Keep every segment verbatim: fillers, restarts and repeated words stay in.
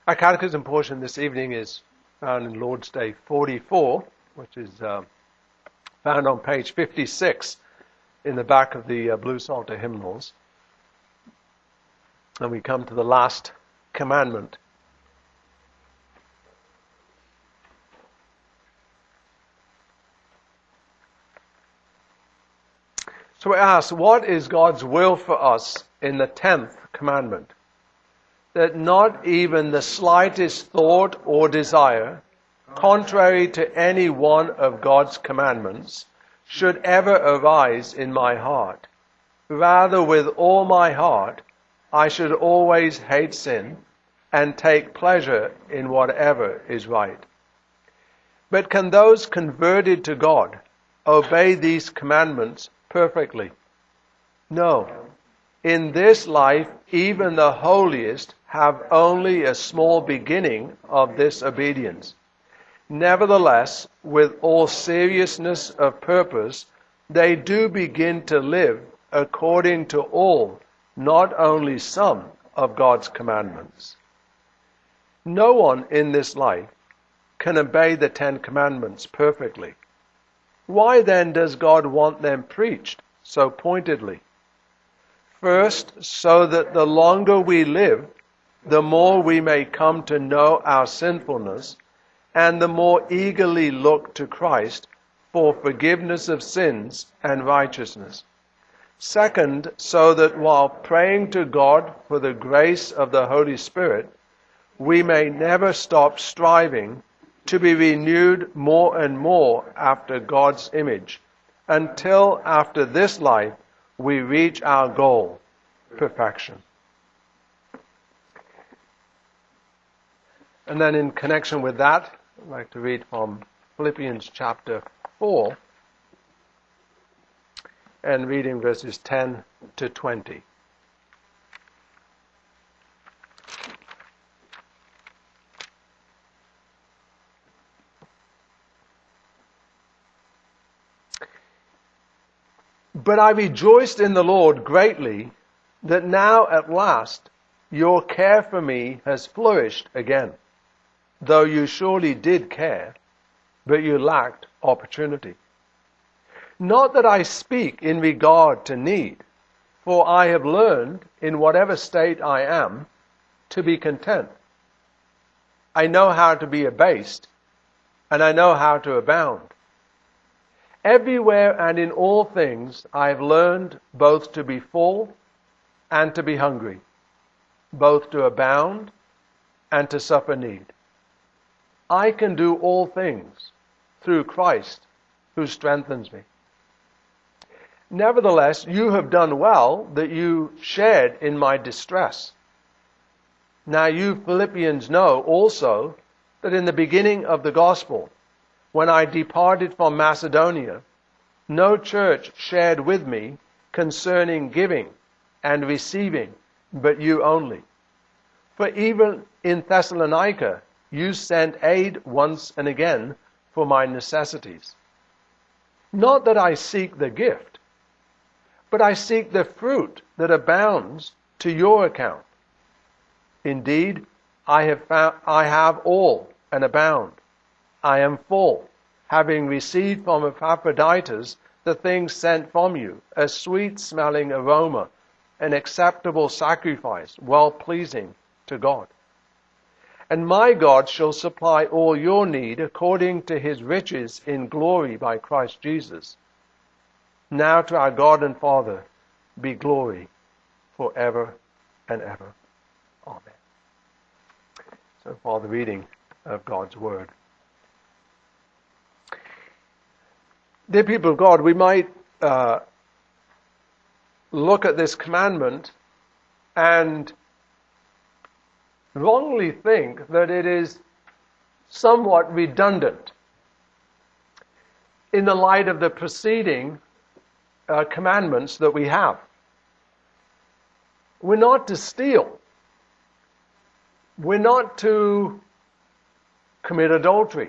Our catechism portion this evening is found in Lord's Day forty-four, which is uh, found on page fifty-six in the back of the uh, Blue Psalter hymnals. And we come to the last commandment. So we ask, what is God's will for us in the tenth commandment? That not even the slightest thought or desire, contrary to any one of God's commandments, should ever arise in my heart. Rather, with all my heart, I should always hate sin and take pleasure in whatever is right. But can those converted to God obey these commandments perfectly? No. In this life, even the holiest have only a small beginning of this obedience. Nevertheless, with all seriousness of purpose, they do begin to live according to all, not only some, of God's commandments. No one in this life can obey the Ten Commandments perfectly. Why then does God want them preached so pointedly? First, so that the longer we live, the more we may come to know our sinfulness, and the more eagerly look to Christ for forgiveness of sins and righteousness. Second, so that while praying to God for the grace of the Holy Spirit, we may never stop striving to be renewed more and more after God's image, until after this life we reach our goal, perfection. And then in connection with that, I'd like to read from Philippians chapter four, and reading verses ten to twenty. But I rejoiced in the Lord greatly that now at last your care for me has flourished again, though you surely did care, but you lacked opportunity. Not that I speak in regard to need, for I have learned, in whatever state I am, to be content. I know how to be abased, and I know how to abound. Everywhere and in all things I have learned both to be full and to be hungry, both to abound and to suffer need. I can do all things through Christ who strengthens me. Nevertheless, you have done well that you shared in my distress. Now you Philippians know also that in the beginning of the gospel, when I departed from Macedonia, no church shared with me concerning giving and receiving, but you only. For even in Thessalonica, you sent aid once and again for my necessities. Not that I seek the gift, but I seek the fruit that abounds to your account. Indeed, I have found, I have all and abound. I am full, having received from Epaphroditus the things sent from you, a sweet-smelling aroma, an acceptable sacrifice, well-pleasing to God. And my God shall supply all your need according to his riches in glory by Christ Jesus. Now to our God and Father be glory forever and ever. Amen. So far the reading of God's Word. Dear people of God, we might uh, look at this commandment and wrongly think that it is somewhat redundant in the light of the preceding uh, commandments that we have. We're not to steal. We're not to commit adultery.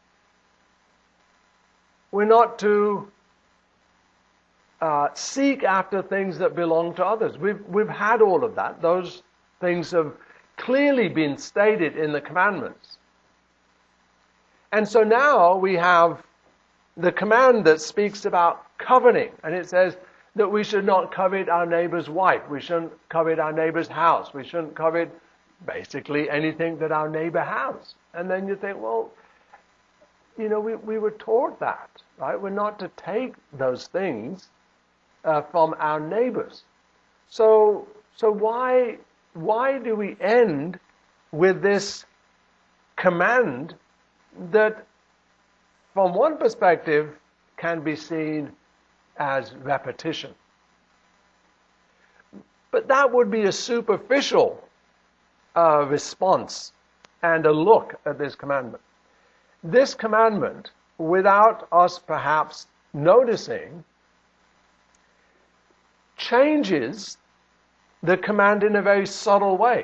We're not to uh, seek after things that belong to others. We've, we've had all of that. Those things have clearly been stated in the commandments. And so now we have the command that speaks about coveting, and it says that we should not covet our neighbor's wife, we shouldn't covet our neighbor's house, we shouldn't covet basically anything that our neighbor has. And then you think, well, you know, we, we were taught that, right? We're not to take those things uh, from our neighbors. So, so why, why do we end with this command that, from one perspective, can be seen as repetition? But that would be a superficial uh, response and a look at this commandment. This commandment, without us perhaps noticing, changes the command in a very subtle way.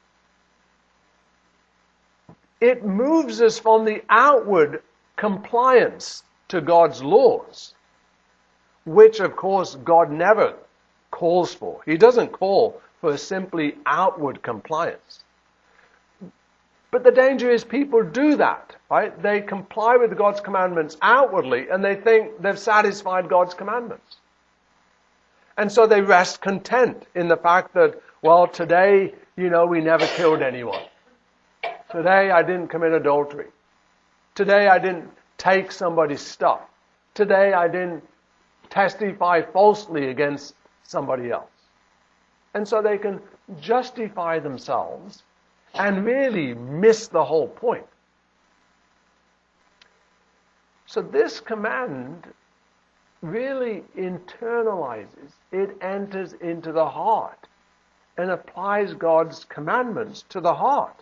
It moves us from the outward compliance to God's laws, which of course God never calls for. He doesn't call for a simply outward compliance. But the danger is people do that, right? They comply with God's commandments outwardly and they think they've satisfied God's commandments. And so they rest content in the fact that, well, today, you know, we never killed anyone. Today I didn't commit adultery. Today I didn't take somebody's stuff. Today I didn't testify falsely against somebody else. And so they can justify themselves and really miss the whole point. So this command really internalizes, it enters into the heart and applies God's commandments to the heart.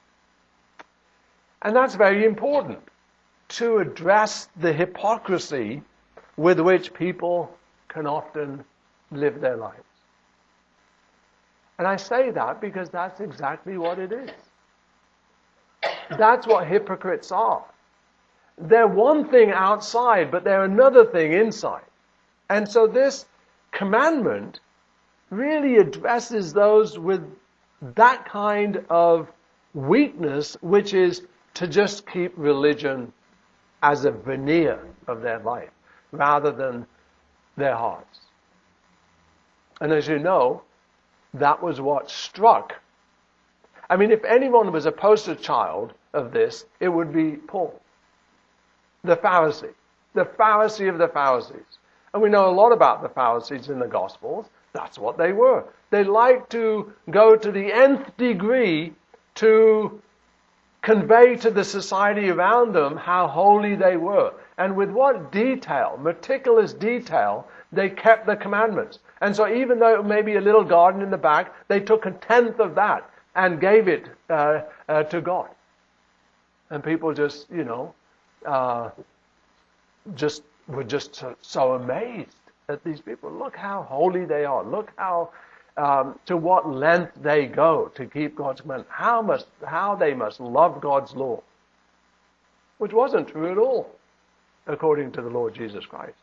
And that's very important to address the hypocrisy with which people can often live their lives. And I say that because that's exactly what it is. That's what hypocrites are. They're one thing outside, but they're another thing inside. And so this commandment really addresses those with that kind of weakness, which is to just keep religion as a veneer of their life, rather than their hearts. And as you know, that was what struck. I mean, if anyone was a poster child of this, it would be Paul, the Pharisee, the Pharisee of the Pharisees. And we know a lot about the Pharisees in the Gospels. That's what they were. They liked to go to the nth degree to convey to the society around them how holy they were. And with what detail, meticulous detail, they kept the commandments. And so even though it may be a little garden in the back, they took a tenth of that and gave it uh, uh, to God. And people just, you know, uh, just were just so, so amazed at these people. Look how holy they are. Look how, um, to what length they go to keep God's command. How must, how they must love God's law. Which wasn't true at all, according to the Lord Jesus Christ.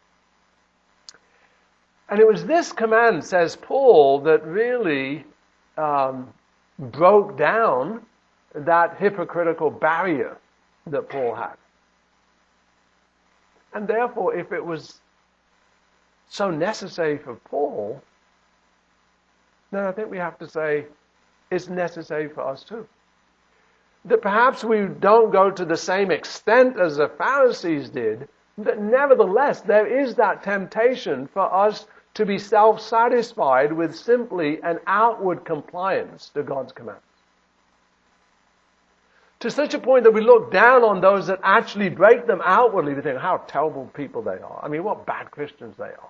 And it was this command, says Paul, that really um, broke down that hypocritical barrier that Paul had. And therefore, if it was so necessary for Paul, then I think we have to say it's necessary for us too. That perhaps we don't go to the same extent as the Pharisees did, but nevertheless, there is that temptation for us to be self-satisfied with simply an outward compliance to God's commands. To such a point that we look down on those that actually break them outwardly. We think how terrible people they are. I mean, what bad Christians they are.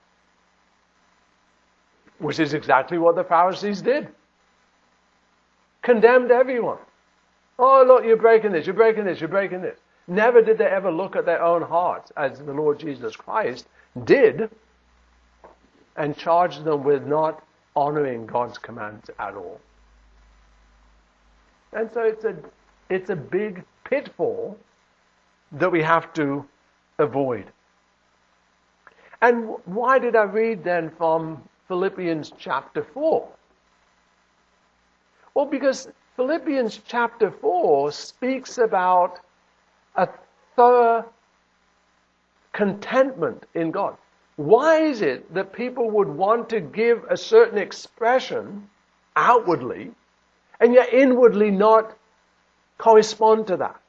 Which is exactly what the Pharisees did. Condemned everyone. Oh, look, you're breaking this, you're breaking this, you're breaking this. Never did they ever look at their own hearts, as the Lord Jesus Christ did, and charged them with not honoring God's commands at all. And so it's a it's a big pitfall that we have to avoid. And why did I read then from Philippians chapter four? Well, because Philippians chapter four speaks about a thorough contentment in God. Why is it that people would want to give a certain expression outwardly and yet inwardly not correspond to that?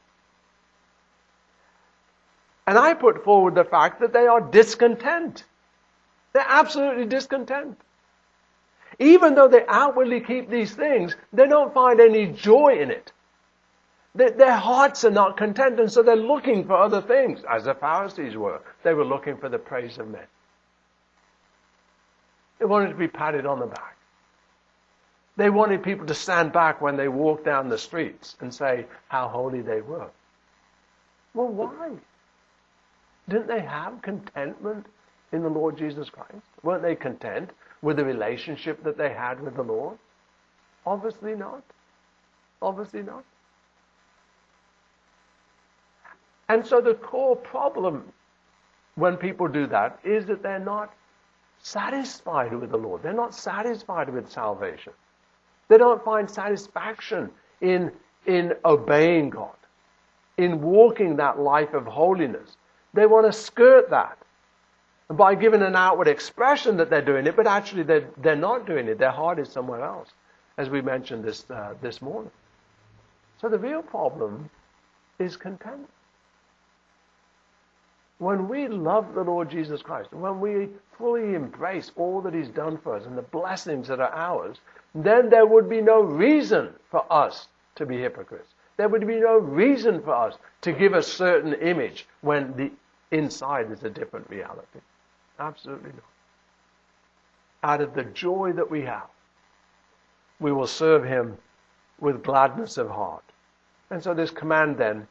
And I put forward the fact that they are discontent. They're absolutely discontent. Even though they outwardly keep these things, they don't find any joy in it. Their, their hearts are not content, and so they're looking for other things, as the Pharisees were. They were looking for the praise of men. They wanted to be patted on the back. They wanted people to stand back when they walked down the streets and say how holy they were. Well, why? Didn't they have contentment in the Lord Jesus Christ? Weren't they content with the relationship that they had with the Lord? Obviously not. Obviously not. And so the core problem when people do that is that they're not satisfied with the Lord. They're not satisfied with salvation. They don't find satisfaction in, in obeying God, in walking that life of holiness. They want to skirt that by giving an outward expression that they're doing it, but actually they're, they're not doing it. Their heart is somewhere else, as we mentioned this, uh, this morning. So the real problem is contentment. When we love the Lord Jesus Christ, when we fully embrace all that He's done for us and the blessings that are ours, then there would be no reason for us to be hypocrites. There would be no reason for us to give a certain image when the inside is a different reality. Absolutely not. Out of the joy that we have, we will serve Him with gladness of heart. And so this command then,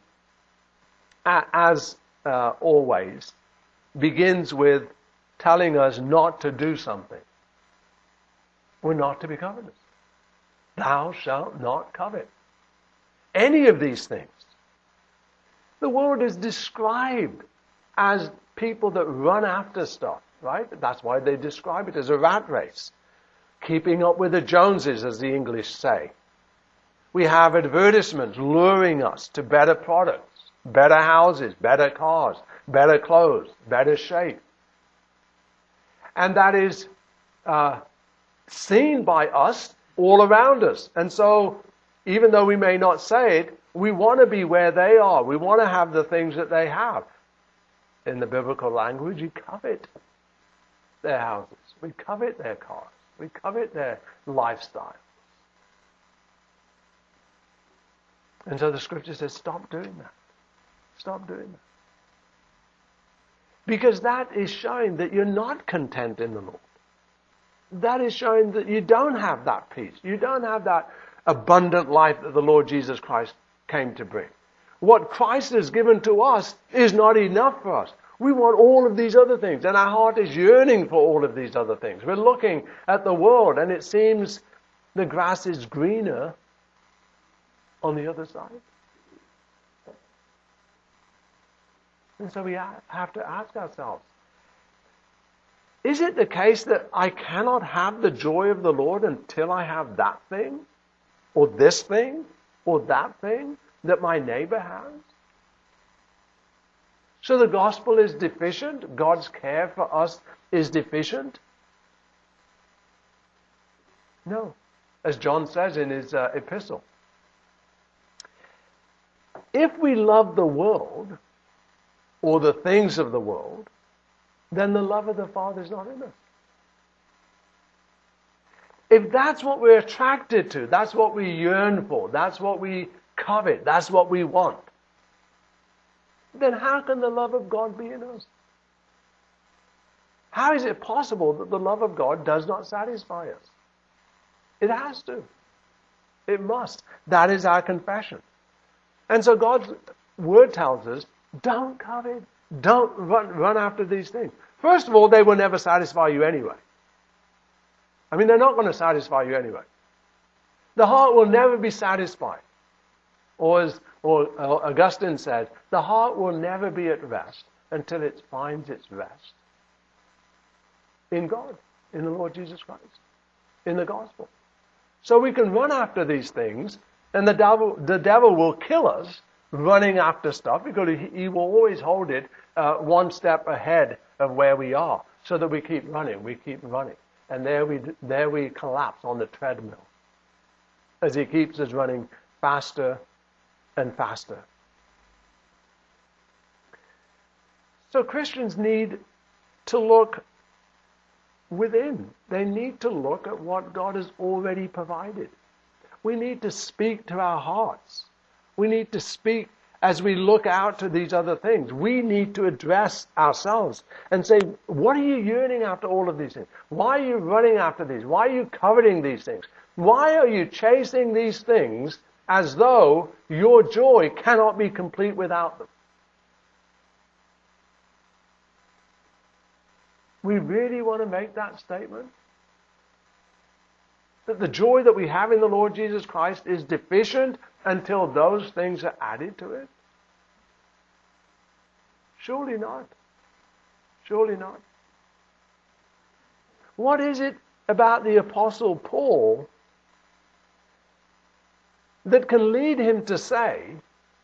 as uh, always, begins with telling us not to do something. We're not to be covetous. Thou shalt not covet. Any of these things. The world is described as people that run after stuff, right? That's why they describe it as a rat race. Keeping up with the Joneses, as the English say. We have advertisements luring us to better products, better houses, better cars, better clothes, better shape. And that is uh, seen by us all around us. And so, even though we may not say it, we want to be where they are. We want to have the things that they have. In the biblical language, you covet their houses. We covet their cars. We covet their lifestyle. And so the Scripture says, stop doing that. Stop doing that. Because that is showing that you're not content in the Lord. That is showing that you don't have that peace. You don't have that abundant life that the Lord Jesus Christ came to bring. What Christ has given to us is not enough for us. We want all of these other things, and our heart is yearning for all of these other things. We're looking at the world, and it seems the grass is greener on the other side. And so we have to ask ourselves, is it the case that I cannot have the joy of the Lord until I have that thing, or this thing, or that thing that my neighbor has? So the gospel is deficient? God's care for us is deficient? No. As John says in his uh, epistle, if we love the world, or the things of the world, then the love of the Father is not in us. If that's what we're attracted to, that's what we yearn for, that's what we covet, that's what we want, then how can the love of God be in us? How is it possible that the love of God does not satisfy us? It has to. It must. That is our confession. And so God's Word tells us, don't covet. Don't run, run after these things. First of all, they will never satisfy you anyway. I mean, they're not going to satisfy you anyway. The heart will never be satisfied. Or as or Augustine said, the heart will never be at rest until it finds its rest in God, in the Lord Jesus Christ, in the gospel. So we can run after these things And the devil, the devil will kill us running after stuff because he, he will always hold it uh, one step ahead of where we are, so that we keep running, we keep running. And there we, there we collapse on the treadmill as he keeps us running faster and faster. So Christians need to look within. They need to look at what God has already provided. We need to speak to our hearts. We need to speak as we look out to these other things. We need to address ourselves and say, what are you yearning after all of these things? Why are you running after these? Why are you coveting these things? Why are you chasing these things as though your joy cannot be complete without them? We really want to make that statement? That the joy that we have in the Lord Jesus Christ is deficient until those things are added to it? Surely not. Surely not. What is it about the Apostle Paul that can lead him to say,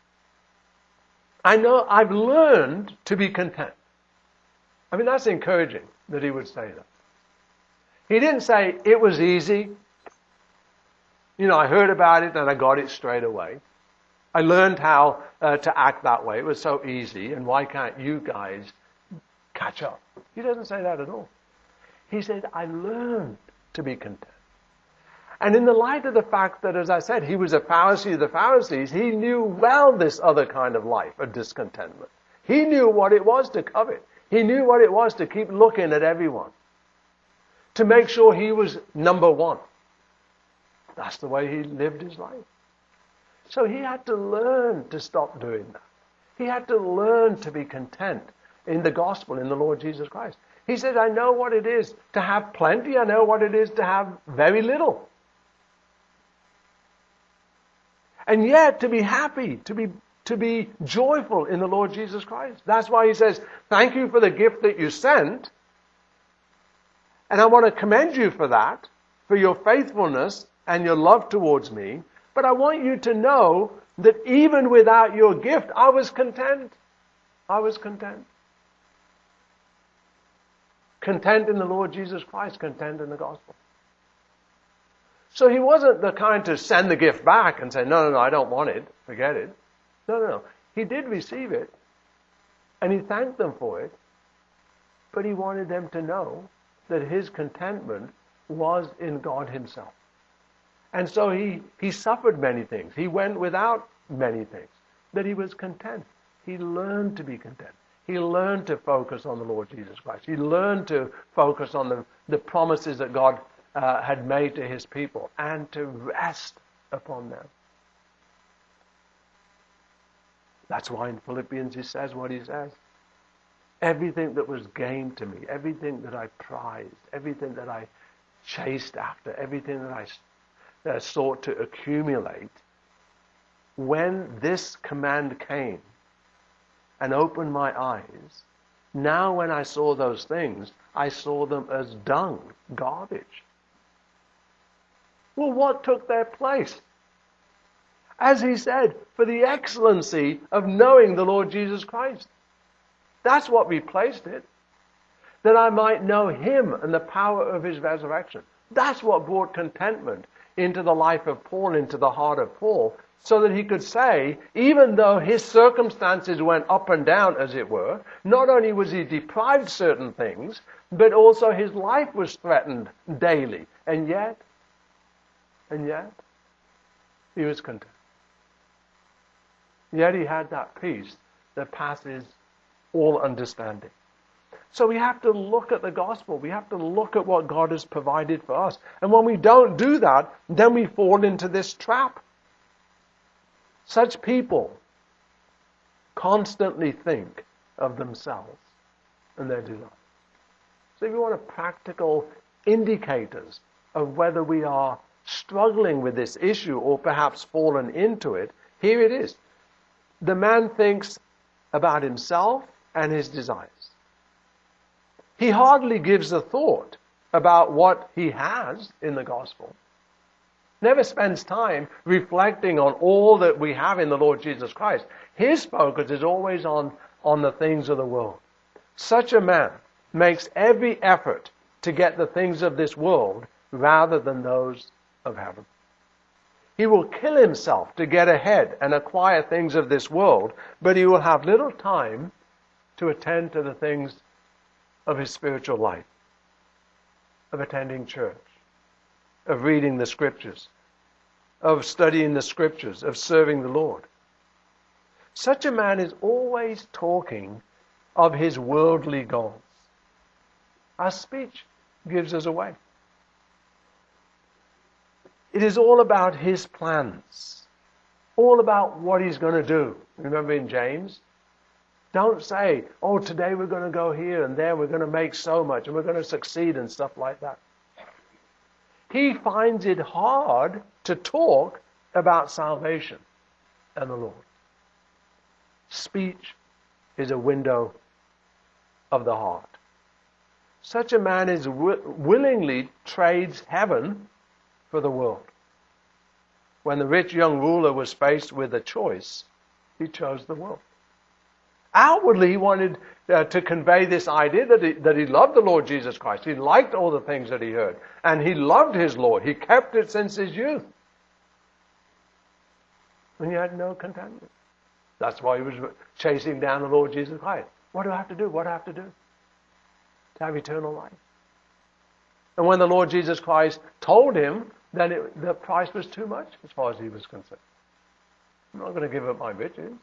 I know I've learned to be content? I mean, that's encouraging that he would say that. He didn't say, it was easy. You know, I heard about it and I got it straight away. I learned how uh, to act that way. It was so easy, and why can't you guys catch up? He doesn't say that at all. He said, I learned to be content. And in the light of the fact that, as I said, he was a Pharisee of the Pharisees, he knew well this other kind of life of discontentment. He knew what it was to covet. He knew what it was to keep looking at everyone, to make sure he was number one. That's the way he lived his life. So he had to learn to stop doing that. He had to learn to be content in the gospel, in the Lord Jesus Christ. He said, I know what it is to have plenty. I know what it is to have very little. And yet to be happy, to be to be joyful in the Lord Jesus Christ. That's why he says, thank you for the gift that you sent. And I want to commend you for that, for your faithfulness and your love towards me. But I want you to know that even without your gift, I was content. I was content. Content in the Lord Jesus Christ, content in the gospel. So he wasn't the kind to send the gift back and say, no, no, no, I don't want it. Forget it. No, no, no. He did receive it, and he thanked them for it, but he wanted them to know that his contentment was in God himself. And so he, he suffered many things. He went without many things, that he was content. He learned to be content. He learned to focus on the Lord Jesus Christ. He learned to focus on the, the promises that God uh, had made to his people and to rest upon them. That's why in Philippians he says what he says. Everything that was gained to me, everything that I prized, everything that I chased after, everything that I uh, sought to accumulate, when this command came and opened my eyes, now when I saw those things, I saw them as dung, garbage. Well, what took their place? As he said, for the excellency of knowing the Lord Jesus Christ. That's what replaced it. That I might know him and the power of his resurrection. That's what brought contentment into the life of Paul, into the heart of Paul, so that he could say, even though his circumstances went up and down, as it were, not only was he deprived certain things, but also his life was threatened daily. And yet, and yet, he was content. Yet he had that peace that passes all understanding. So we have to look at the gospel. We have to look at what God has provided for us. And when we don't do that, then we fall into this trap. Such people constantly think of themselves and their desires. So if you want a practical indicators of whether we are struggling with this issue or perhaps fallen into it, here it is. The man thinks about himself and his desires. He hardly gives a thought about what he has in the gospel. never spends time reflecting on all that we have in the Lord Jesus Christ. His focus is always on, on the things of the world. Such a man makes every effort to get the things of this world rather than those of heaven. He will kill himself to get ahead and acquire things of this world, but he will have little time to attend to the things of his spiritual life, of attending church, of reading the Scriptures, of studying the Scriptures, of serving the Lord. Such a man is always talking of his worldly goals. Our speech gives us away. It is all about his plans, all about what he's going to do. Remember in James? Don't say, oh, today we're going to go here and there, we're going to make so much and we're going to succeed and stuff like that. He finds it hard to talk about salvation and the Lord. Speech is a window of the heart. Such a man is wi- willingly trades heaven for the world. When the rich young ruler was faced with a choice, he chose the world. Outwardly, he wanted uh, to convey this idea that he, that he loved the Lord Jesus Christ. He liked all the things that he heard. And he loved his Lord. He kept it since his youth. And he had no contentment. That's why he was chasing down the Lord Jesus Christ. What do I have to do? What do I have to do to have eternal life? And when the Lord Jesus Christ told him that it, the price was too much as far as he was concerned. I'm not going to give up my riches.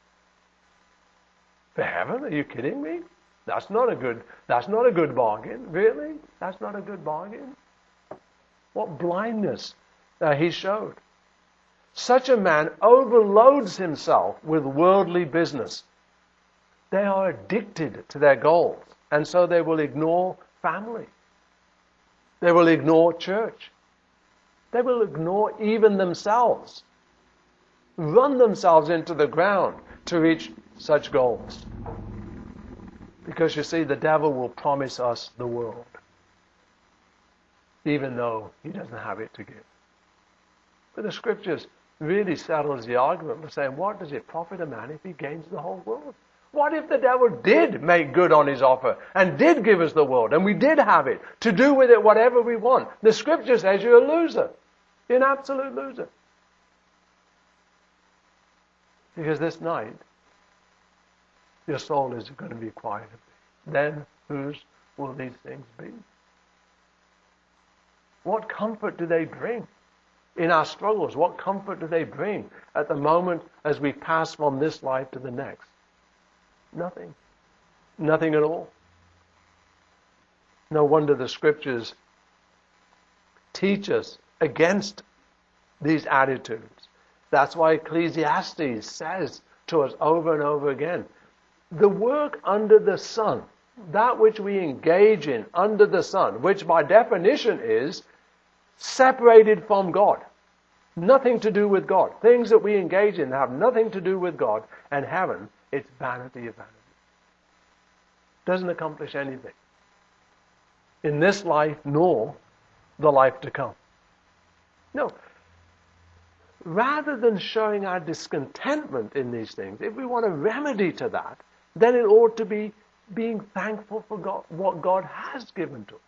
For heaven? Are you kidding me? That's not a good, that's not a good bargain. Really? That's not a good bargain? What blindness uh, he showed. Such a man overloads himself with worldly business. They are addicted to their goals, and so they will ignore family. They will ignore church. They will ignore even themselves. Run themselves into the ground to reach such goals. Because you see, the devil will promise us the world, even though he doesn't have it to give. But the Scriptures really settles the argument by saying, what does it profit a man if he gains the whole world? What if the devil did make good on his offer and did give us the world and we did have it to do with it whatever we want? The Scripture says you're a loser. You're an absolute loser. Because this night, your soul is going to be quiet. Then whose will these things be? What comfort do they bring in our struggles? What comfort do they bring at the moment as we pass from this life to the next? Nothing. Nothing at all. No wonder the Scriptures teach us against these attitudes. That's why Ecclesiastes says to us over and over again, the work under the sun, that which we engage in under the sun, which by definition is separated from God. Nothing to do with God. Things that we engage in have nothing to do with God. And heaven, it's vanity of vanity. Doesn't accomplish anything in this life nor the life to come. No. Rather than showing our discontentment in these things, if we want a remedy to that, then it ought to be being thankful for God, what God has given to us.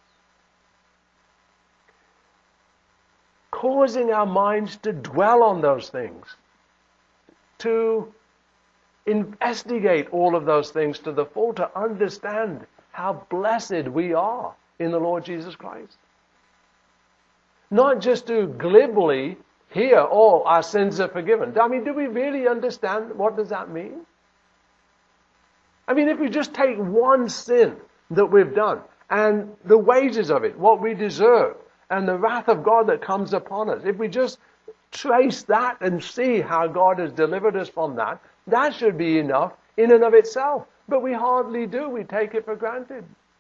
Causing our minds to dwell on those things, to investigate all of those things to the full, to understand how blessed we are in the Lord Jesus Christ. Not just to glibly hear, oh, our sins are forgiven. I mean, do we really understand what does that mean? I mean, if we just take one sin that we've done and the wages of it, what we deserve, and the wrath of God that comes upon us, if we just trace that and see how God has delivered us from that, that should be enough in and of itself. But we hardly do. We take it for granted.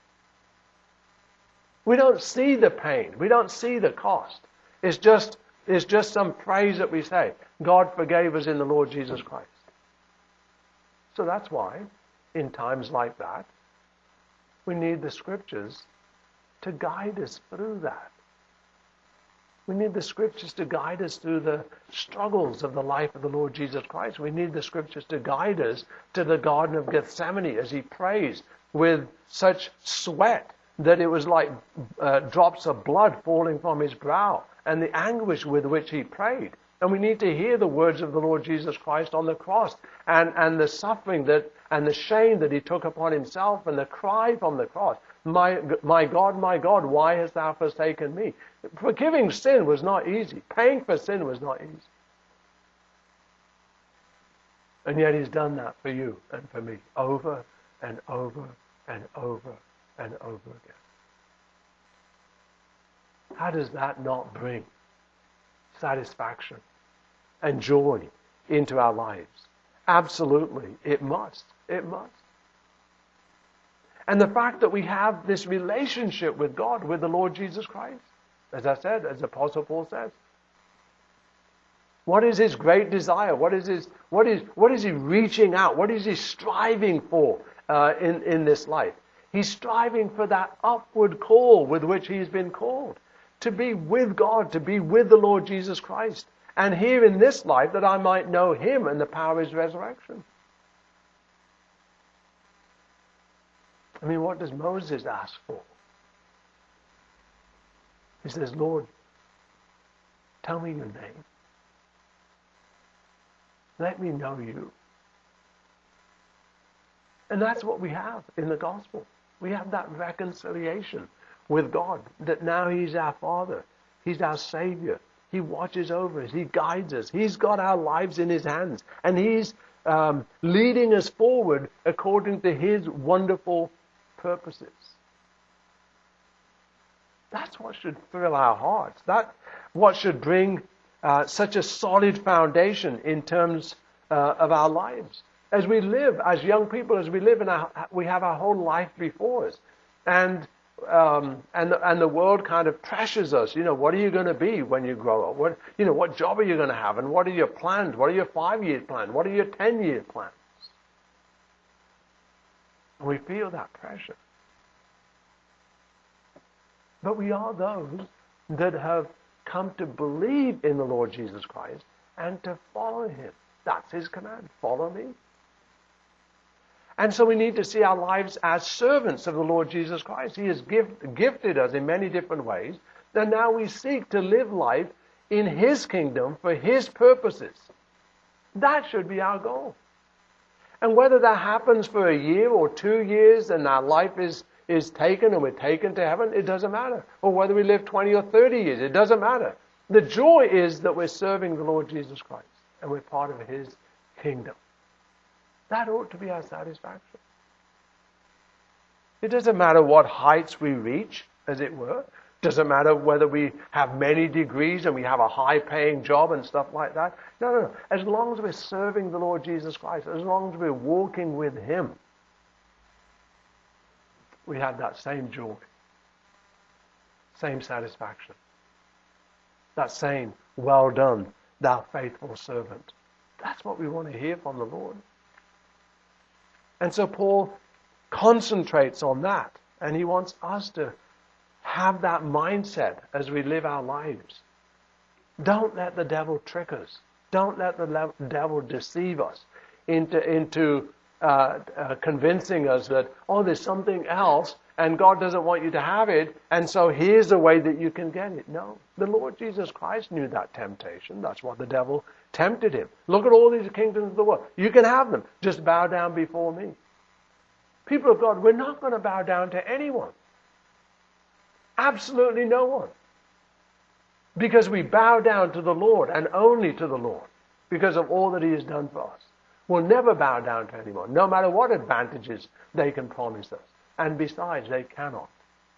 We don't see the pain. We don't see the cost. It's just, it's just some phrase that we say. God forgave us in the Lord Jesus Christ. So that's why, in times like that, we need the Scriptures to guide us through that. We need the Scriptures to guide us through the struggles of the life of the Lord Jesus Christ. We need the Scriptures to guide us to the Garden of Gethsemane as he prays with such sweat that it was like uh, drops of blood falling from his brow, and the anguish with which he prayed. And we need to hear the words of the Lord Jesus Christ on the cross, and, and the suffering that and the shame that he took upon himself, and the cry from the cross, My, my God, my God, why hast thou forsaken me? Forgiving sin was not easy. Paying for sin was not easy. And yet he's done that for you and for me over and over and over and over again. How does that not bring satisfaction and joy into our lives? Absolutely, it must. It must. And the fact that we have this relationship with God, with the Lord Jesus Christ, as I said, as Apostle Paul says. What is his great desire? What is his? What is? What is he reaching out? What is he striving for uh, in in this life? He's striving for that upward call with which he's been called, to be with God, to be with the Lord Jesus Christ, and here in this life that I might know him and the power of his resurrection. I mean, what does Moses ask for? He says, Lord, tell me your name. Let me know you. And that's what we have in the gospel. We have that reconciliation with God, that now he's our Father. He's our Savior. He watches over us. He guides us. He's got our lives in his hands. And he's um, leading us forward according to his wonderful purposes. That's what should thrill our hearts. That's what should bring uh, such a solid foundation in terms uh, of our lives. As we live, as young people, as we live in our, we have our whole life before us. And um, and, and the world kind of pressures us. You know, what are you going to be when you grow up? What, you know, what job are you going to have? And what are your plans? What are your five-year plans? What are your ten-year plans? And we feel that pressure. But we are those that have come to believe in the Lord Jesus Christ and to follow him. That's his command. Follow me. And so we need to see our lives as servants of the Lord Jesus Christ. He has gift, gifted us in many different ways. And now we seek to live life in his kingdom for his purposes. That should be our goal. And whether that happens for a year or two years and our life is, is taken and we're taken to heaven, it doesn't matter. Or whether we live twenty or thirty years, it doesn't matter. The joy is that we're serving the Lord Jesus Christ and we're part of his kingdom. That ought to be our satisfaction. It doesn't matter what heights we reach, as it were. It doesn't matter whether we have many degrees and we have a high-paying job and stuff like that. No, no, no. As long as we're serving the Lord Jesus Christ, as long as we're walking with him, we have that same joy, same satisfaction, that same, well done, thou faithful servant. That's what we want to hear from the Lord. And so Paul concentrates on that, and he wants us to have that mindset as we live our lives. Don't let the devil trick us. Don't let the devil deceive us into, into uh, uh, convincing us that, oh, there's something else, and God doesn't want you to have it, and so here's the way that you can get it. No, the Lord Jesus Christ knew that temptation. That's what the devil tempted him. Look at all these kingdoms of the world. You can have them. Just bow down before me. People of God, we're not going to bow down to anyone. Absolutely no one. Because we bow down to the Lord and only to the Lord because of all that he has done for us. We'll never bow down to anyone, no matter what advantages they can promise us. And besides, they cannot.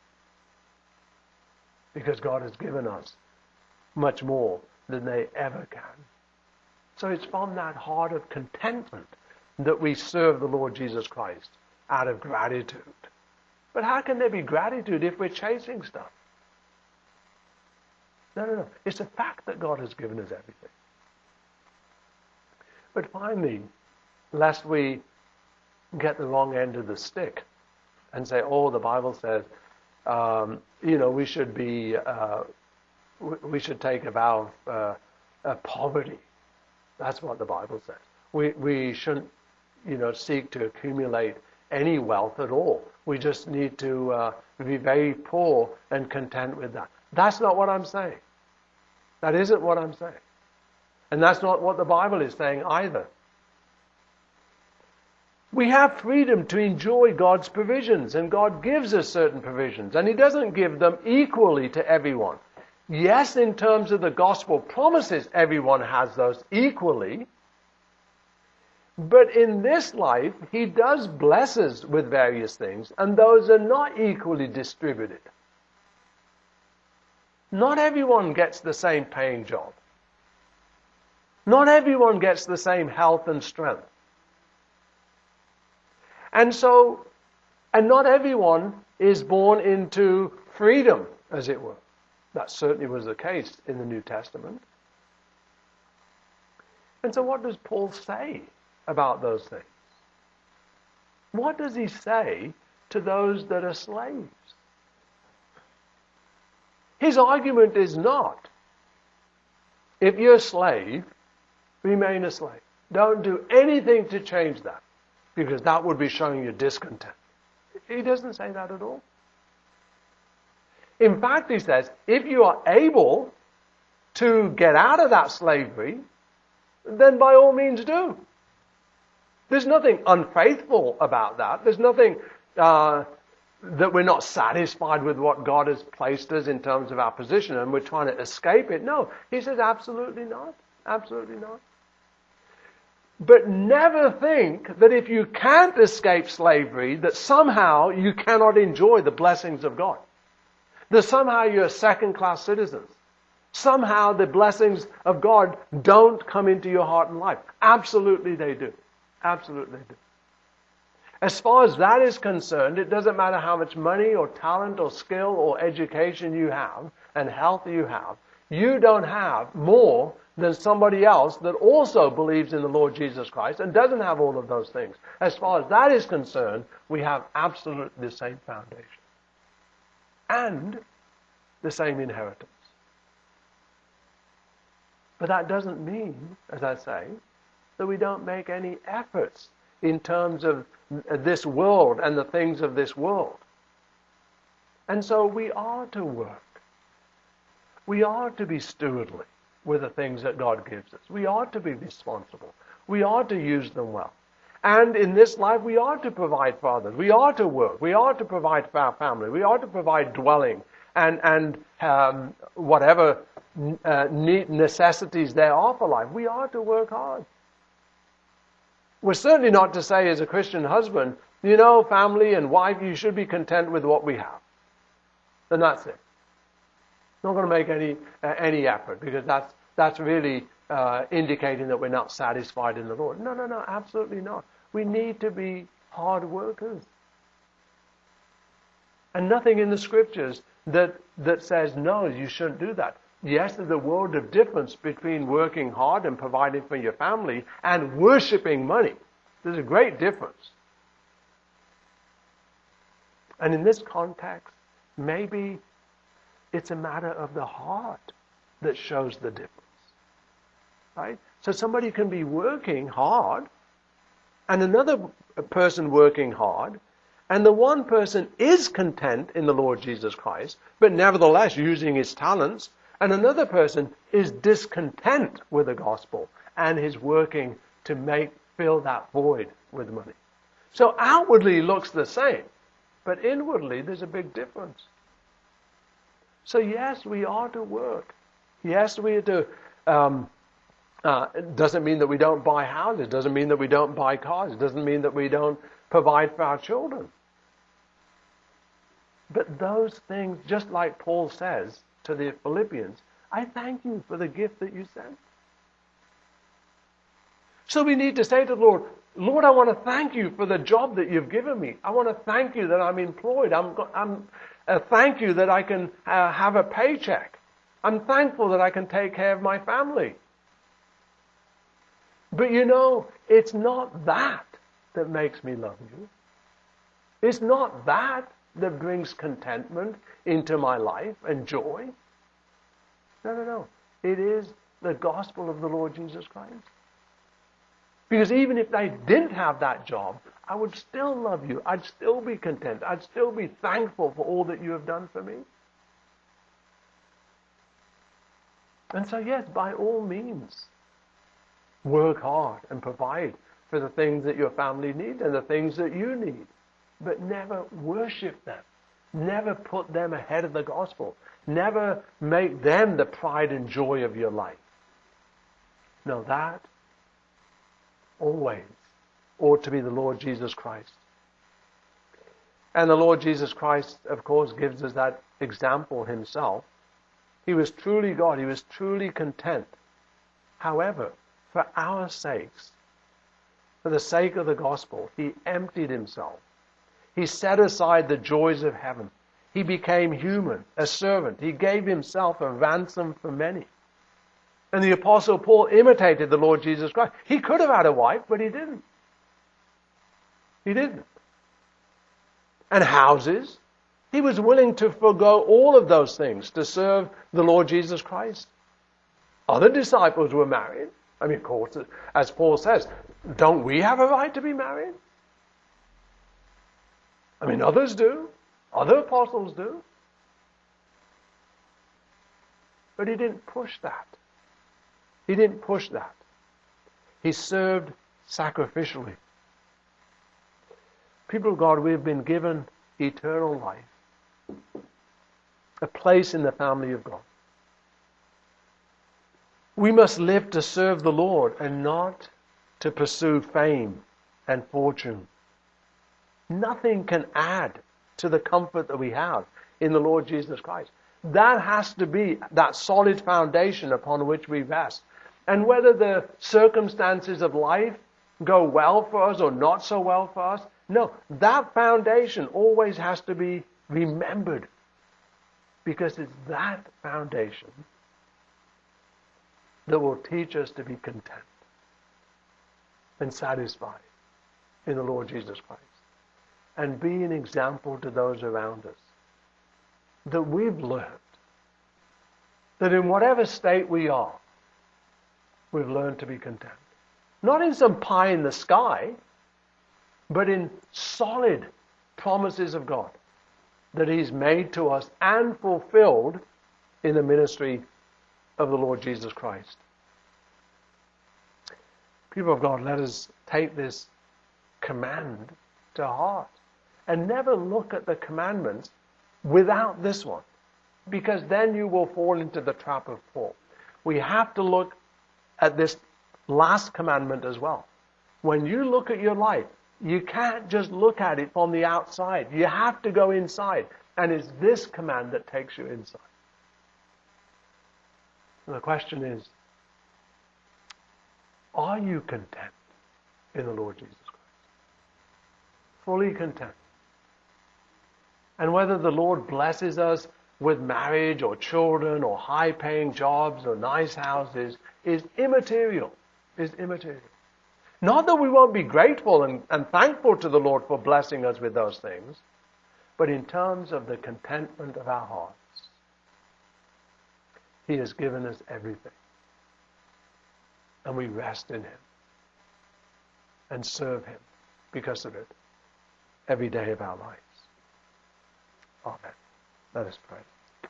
Because God has given us much more than they ever can. So it's from that heart of contentment that we serve the Lord Jesus Christ out of gratitude. But how can there be gratitude if we're chasing stuff? No, no, no. It's the fact that God has given us everything. But finally, lest we get the wrong end of the stick and say, oh, the Bible says, um, you know, we should be uh, we should take a vow of uh, uh, poverty. That's what the Bible says. We we shouldn't, you know, seek to accumulate any wealth at all. We just need to uh, be very poor and content with that. That's not what I'm saying. That isn't what I'm saying. And that's not what the Bible is saying either. We have freedom to enjoy God's provisions, and God gives us certain provisions, and He doesn't give them equally to everyone. Yes, in terms of the gospel promises, everyone has those equally. But in this life, He does bless us with various things, and those are not equally distributed. Not everyone gets the same paying job. Not everyone gets the same health and strength. And so, and not everyone is born into freedom, as it were. That certainly was the case in the New Testament. And so what does Paul say about those things? What does he say to those that are slaves? His argument is not, if you're a slave, remain a slave. Don't do anything to change that, because that would be showing you discontent. He doesn't say that at all. In fact, he says, if you are able to get out of that slavery, then by all means do. There's nothing unfaithful about that. There's nothing uh, that we're not satisfied with what God has placed us in terms of our position and we're trying to escape it. No, he says absolutely not. Absolutely not. But never think that if you can't escape slavery, that somehow you cannot enjoy the blessings of God. That somehow you're second-class citizens. Somehow the blessings of God don't come into your heart and life. Absolutely they do. Absolutely they do. As far as that is concerned, it doesn't matter how much money or talent or skill or education you have and health you have. You don't have more than somebody else that also believes in the Lord Jesus Christ and doesn't have all of those things. As far as that is concerned, we have absolutely the same foundation. And the same inheritance. But that doesn't mean, as I say, that we don't make any efforts in terms of this world and the things of this world. And so we are to work. We are to be stewardly with the things that God gives us. We are to be responsible. We are to use them well. And in this life, we are to provide for others. We are to work. We are to provide for our family. We are to provide dwelling and, and um, whatever uh, necessities there are for life. We are to work hard. We're certainly not to say as a Christian husband, you know, family and wife, you should be content with what we have. And that's it. Not going to make any uh, any effort, because that's that's really uh, indicating that we're not satisfied in the Lord. No, no, no, absolutely not. We need to be hard workers. And nothing in the Scriptures that that says, no, you shouldn't do that. Yes, there's a world of difference between working hard and providing for your family and worshipping money. There's a great difference. And in this context, maybe it's a matter of the heart that shows the difference. Right? So somebody can be working hard and another person working hard, and the one person is content in the Lord Jesus Christ, but nevertheless using his talents, and another person is discontent with the gospel and is working to make fill that void with money. So outwardly looks the same, but inwardly there's a big difference. So yes, we are to work. Yes, we are to... Um, uh, it doesn't mean that we don't buy houses. It doesn't mean that we don't buy cars. It doesn't mean that we don't provide for our children. But those things, just like Paul says to the Philippians, I thank you for the gift that you sent. So we need to say to the Lord, Lord, I want to thank you for the job that you've given me. I want to thank you that I'm employed. I'm, I'm uh, thank you that I can uh, have a paycheck. I'm thankful that I can take care of my family. But you know, it's not that that makes me love you. It's not that that brings contentment into my life and joy. No, no, no. It is the gospel of the Lord Jesus Christ. Because even if they didn't have that job, I would still love you. I'd still be content. I'd still be thankful for all that you have done for me. And so, yes, by all means, work hard and provide for the things that your family need and the things that you need. But never worship them. Never put them ahead of the gospel. Never make them the pride and joy of your life. No, that always ought to be the Lord Jesus Christ. And the Lord Jesus Christ, of course, gives us that example himself. He was truly God. He was truly content. However, for our sakes, for the sake of the gospel, he emptied himself. He set aside the joys of heaven. He became human, a servant. He gave himself a ransom for many. And the Apostle Paul imitated the Lord Jesus Christ. He could have had a wife, but he didn't. He didn't. And houses. He was willing to forego all of those things to serve the Lord Jesus Christ. Other disciples were married. I mean, of course, as Paul says, don't we have a right to be married? I mean, others do. Other apostles do. But he didn't push that. He didn't push that. He served sacrificially. People of God, we have been given eternal life. A place in the family of God. We must live to serve the Lord and not to pursue fame and fortune. Nothing can add to the comfort that we have in the Lord Jesus Christ. That has to be that solid foundation upon which we rest. And whether the circumstances of life go well for us or not so well for us, no, that foundation always has to be remembered. Because it's that foundation that will teach us to be content and satisfied in the Lord Jesus Christ. And be an example to those around us. That we've learned that in whatever state we are, we've learned to be content. Not in some pie in the sky, but in solid promises of God that He's made to us and fulfilled in the ministry of the Lord Jesus Christ. People of God, let us take this command to heart and never look at the commandments without this one, because then you will fall into the trap of Paul. We have to look at this last commandment as well. When you look at your life, you can't just look at it from the outside. You have to go inside. And it's this command that takes you inside. And the question is, are you content in the Lord Jesus Christ? Fully content. And whether the Lord blesses us with marriage or children or high-paying jobs or nice houses is immaterial. Is immaterial. Not that we won't be grateful and, and thankful to the Lord for blessing us with those things, but in terms of the contentment of our hearts, He has given us everything. And we rest in Him and serve Him because of it every day of our lives. Amen. Let us pray.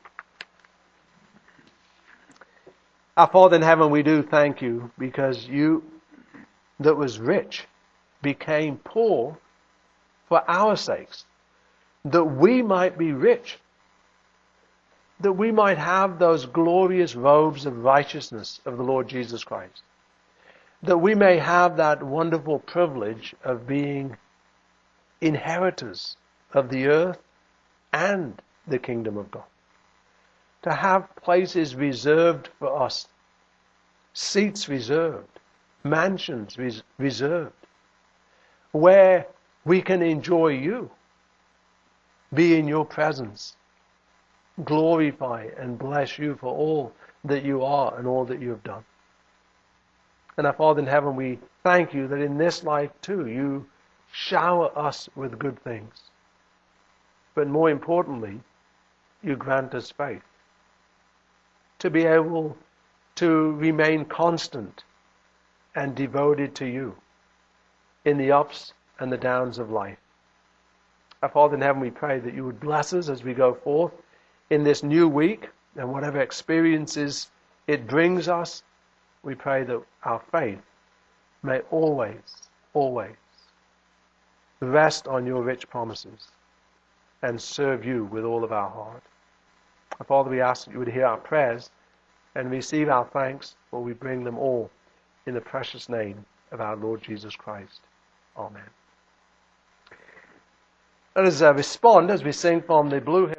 Our Father in heaven, we do thank you because you that was rich became poor for our sakes, that we might be rich, that we might have those glorious robes of righteousness of the Lord Jesus Christ, that we may have that wonderful privilege of being inheritors of the earth and the kingdom of God, to have places reserved for us, seats reserved, mansions res- reserved, where we can enjoy you, be in your presence, glorify and bless you for all that you are and all that you have done. And our Father in heaven, we thank you that in this life too, you shower us with good things. But more importantly, you grant us faith. to be able to remain constant and devoted to you in the ups and the downs of life. Our Father in heaven, we pray that you would bless us as we go forth in this new week, and whatever experiences it brings us, we pray that our faith may always, always rest on your rich promises and serve you with all of our heart. Our Father, we ask that you would hear our prayers and receive our thanks, for we bring them all in the precious name of our Lord Jesus Christ. Amen. Let us uh, respond as we sing from the blue hymn.